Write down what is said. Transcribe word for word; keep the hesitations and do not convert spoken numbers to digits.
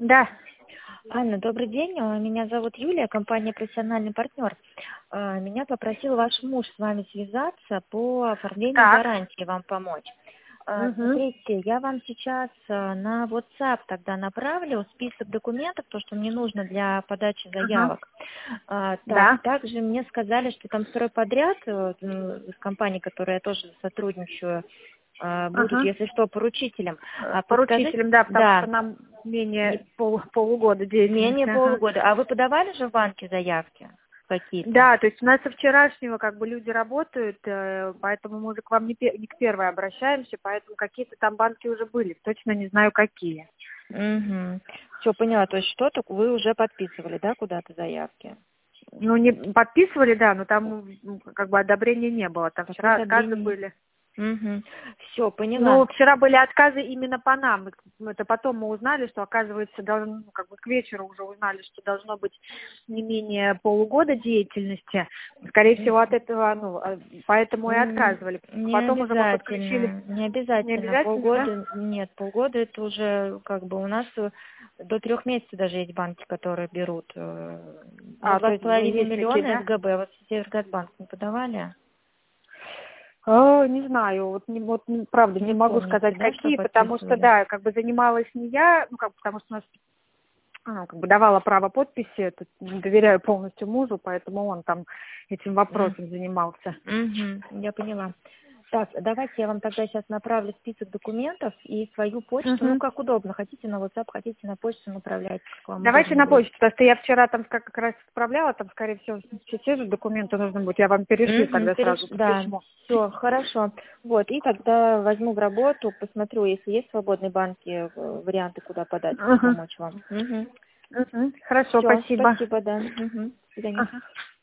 Да. Анна, добрый день. Э, Меня зовут Юлия, компания «Профессиональный партнер». Э, Меня попросил ваш муж с вами связаться по оформлению Так. гарантии, вам помочь. Э, Мгм. Смотрите, я вам сейчас э, на WhatsApp тогда направлю список документов, то, что мне нужно для подачи Ага. заявок. А, Так, Да. также мне сказали, что там стройподряд, э, м, с компанией, которой я тоже сотрудничаю, э, будут, Ага. если что, поручителем. Э, А подскажите, Поручителем, да, потому что да, нам не- менее пол, полугода менее деятельности. Ага. полугода. А вы подавали же в банке заявки какие-то? Да, то есть у нас со вчерашнего как бы люди работают, э, поэтому мы уже к вам не, пе- не к первой обращаемся, поэтому какие-то там банки уже были, точно не знаю какие. Угу. Все, поняла. То есть что-то вы уже подписывали, да, куда-то заявки? Ну, не подписывали, да, но там м, как бы одобрения не было, там Какое вчера отказы одобрение? были. Угу. Все, поняла. Ну, вчера были отказы именно по нам. Это потом мы узнали, что, оказывается, должно, ну, как бы к вечеру уже узнали, что должно быть не менее полугода деятельности. Скорее всего, от этого, ну, а, поэтому и М, отказывали. Не Потом уже мы подключили. обязательно, не Не обязательно. обязательно, да? Полгода, нет, полгода это уже как бы у нас э, до трех месяцев даже есть банки, которые берут. э, Ну, А, то два с есть половиной есть такие, миллиона да? СГБ, а вот Севергазбанк не подавали? О, не знаю, вот, не, вот не- правда не Не могу помните, сказать да, что какие, потому что подписывали? да, как бы занималась не я, ну как бы, потому что у нас ну, как бы давала право подписи, это доверяю полностью мужу, поэтому он там этим вопросом занимался. Угу, я поняла. Так, давайте я вам тогда сейчас направлю список документов и свою почту. Ну, Мгм. как удобно. Хотите на WhatsApp, хотите на почту, направляйте, как вам Давайте удобнее на будет. почту, потому что я вчера там как, как раз отправляла, там, скорее всего, все те же документы нужно будет, я вам перешлю Угу, тогда сразу по да, письму. все, хорошо. Вот, и тогда возьму в работу, посмотрю, если есть свободные банки, э, варианты, куда подать, Мгм. помочь вам. Угу. Мгм. Хорошо, Все, спасибо. спасибо, да. Угу. До свидания. Ага.